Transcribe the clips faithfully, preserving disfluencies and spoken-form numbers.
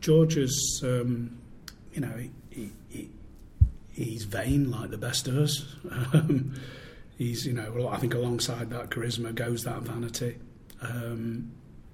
George is, um, you know, he, he, he, he's vain like the best of us. Um, he's, you know, I think alongside that charisma goes that vanity. Um,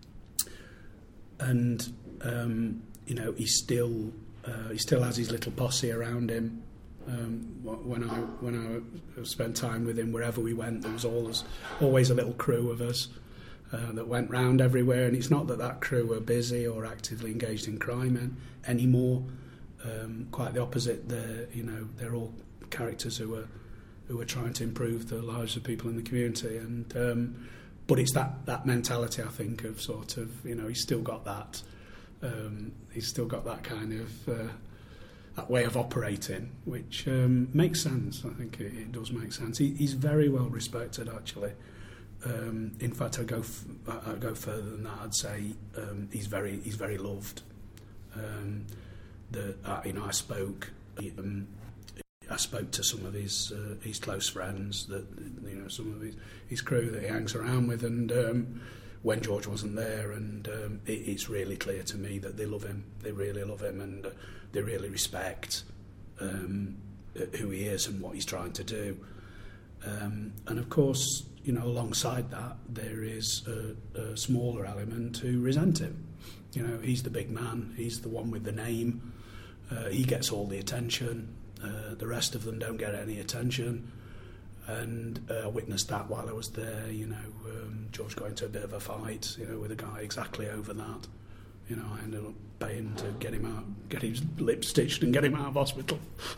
and, um, you know, he still, uh, he still has his little posse around him. Um, when I when I spent time with him, wherever we went, there was always always a little crew of us uh, that went round everywhere. And it's not that that crew were busy or actively engaged in crime en- anymore. Um, quite the opposite. They're you know they're all characters who are who are trying to improve the lives of people in the community. And um, but it's that that mentality, I think, of sort of you know he's still got that um, he's still got that kind of. Uh, that way of operating, which um, makes sense. I think it, it does make sense. He, he's very well respected, actually. Um, in fact, I go f- I go further than that. I'd say um, he's very he's very loved. Um, the uh, you know I spoke um, I spoke to some of his uh, his close friends, that you know some of his, his crew that he hangs around with, and um, when George wasn't there, and um, it, it's really clear to me that they love him. They really love him, and. Uh, They really respect um, who he is and what he's trying to do. Um, and of course, you know, alongside that, there is a, a smaller element who resent him. You know, he's the big man. He's the one with the name. Uh, he gets all the attention. Uh, the rest of them don't get any attention. And uh, I witnessed that while I was there. You know, um, George got into a bit of a fight, you know, with a guy exactly over that. You know, I ended up paying to get him out, get his lip stitched and get him out of hospital.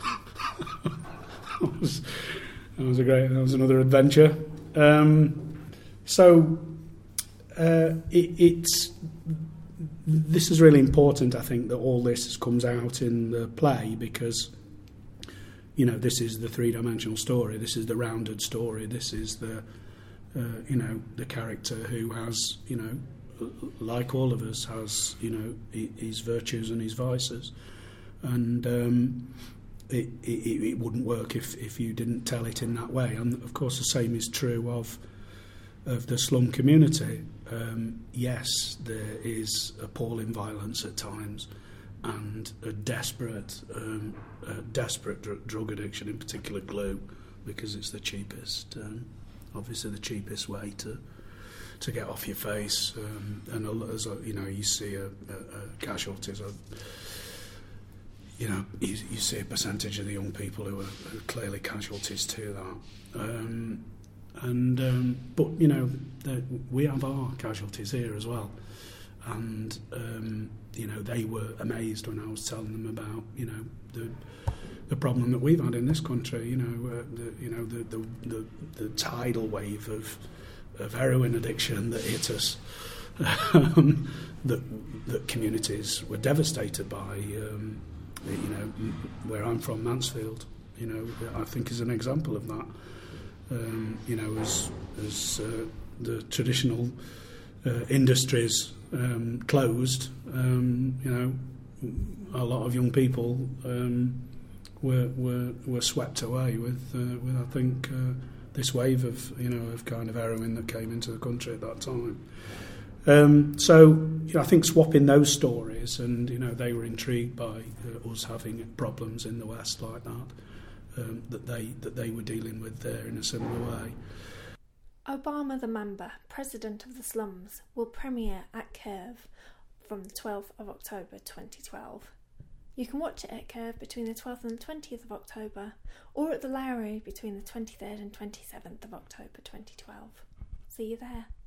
that, was, that was a great, that was another adventure. Um, so uh, it, it's, this is really important, I think, that all this comes out in the play, because, you know, this is the three-dimensional story, this is the rounded story, this is the, uh, you know, the character who has, you know, like all of us, has you know his virtues and his vices, and um, it, it, it wouldn't work if, if you didn't tell it in that way. And of course, the same is true of of the slum community. Um, yes, there is appalling violence at times, and a desperate, um, a desperate dr- drug addiction, in particular glue, because it's the cheapest, um, obviously the cheapest way to. to get off your face, um, and as a, you know, you see a, a, a casualties. A, you know, you, you see a percentage of the young people who are, who are clearly casualties to that. Um, and um, but you know, the, we have our casualties here as well, and um, you know, they were amazed when I was telling them about you know the the problem that we've had in this country. You know, uh, the, you know the, the the the tidal wave of of heroin addiction that hit us, um, that that communities were devastated by. Um, you know, where I'm from, Mansfield, you know, I think is an example of that. Um, you know, as as uh, the traditional uh, industries um, closed, um, you know, a lot of young people um, were were were swept away with uh, with I think. Uh, this wave of, you know, of kind of heroin that came into the country at that time. Um, so, you know, I think swapping those stories, and, you know, they were intrigued by uh, us having problems in the West like that, um, that they that they were dealing with there in a similar way. Obama the Mamba, President of the Slums, will premiere at Curve from the twelfth of October twenty twelve. You can watch it at Curve between the twelfth and the twentieth of October, or at the Lowry between the twenty-third and twenty-seventh of October twenty twelve. See you there.